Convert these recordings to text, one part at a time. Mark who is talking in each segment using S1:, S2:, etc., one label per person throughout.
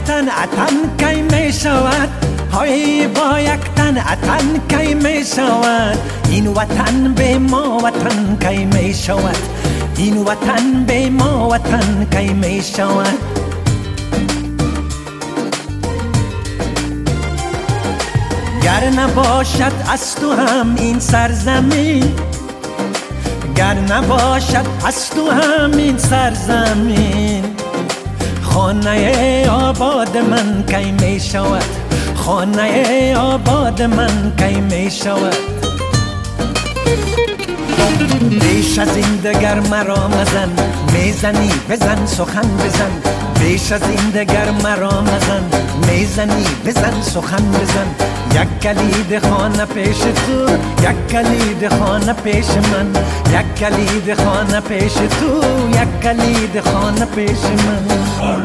S1: تن اتن کی می شود های با یک تن اتن کی می شود این وطن به ما وطن کی می شود این وطن به ما وطن کی می شود گر نباشد از تو هم این سرزمین گر نباشد از تو هم این سرزمین خانه آباد من کی می شود خانه آباد من کی می شود بیش از این دگر مرا مزن میزنی بزن سخن بزن بیش از این دگر مرا مزن میزنی بزن سخن بزن یک کلید خانه پیش تو یک کلید خانه پیش من یک کلید خانه پیش تو یک کلید خانه پیش من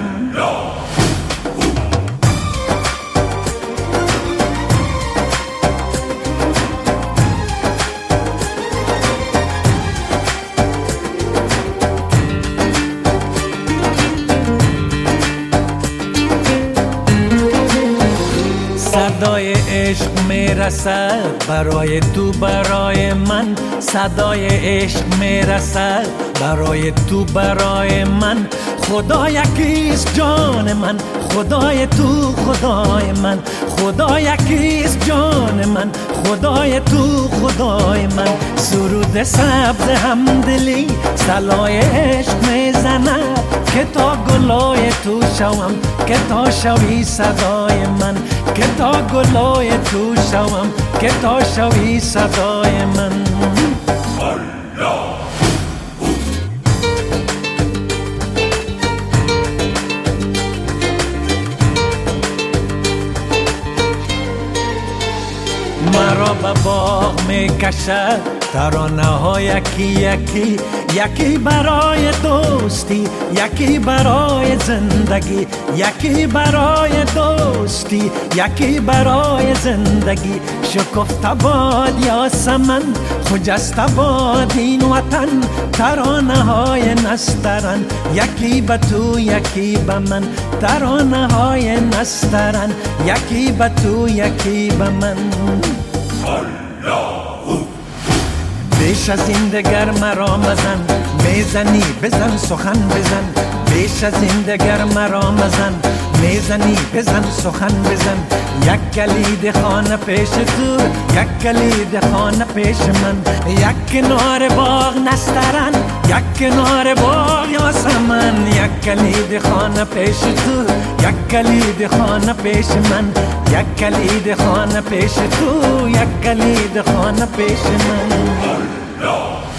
S1: صدای عشق میرسد برای تو برای من صدای عشق میرسد برای تو برای من خدا یکیست جان من خدای تو خدای من خدا یکیست جان من خدای تو خدای من سرود سبز همدلی صلای عشق میزند که تا گلای تو شوم که تا شوی صدای من که تا گلای تو شوم که تا شوی صدای من مرا به باغ می کشد ترانه ها یکی یکی یکی برای دوستی یکی برای زندگی یکی برای دوستی یکی برای زندگی شکفته باد یاسمن خجسته باد این وطن ترانه های نسترن یکی به تو یکی به من ترانه های نسترن یکی به تو یکی به من بیش از این دگر مرا مزن میزنی بزن سخن بزن بیش از این دگر مرا مزن میزنی بزن سخن بزن یک کلید خانه پیش تو یک کلید خانه پیش من یک کنار باغ نسترن یک کنار باغ یاسمن یک کلید خانه پیش تو یک کلید خانه پیش من یک کلید خانه پیش تو یک کلید خانه پیش من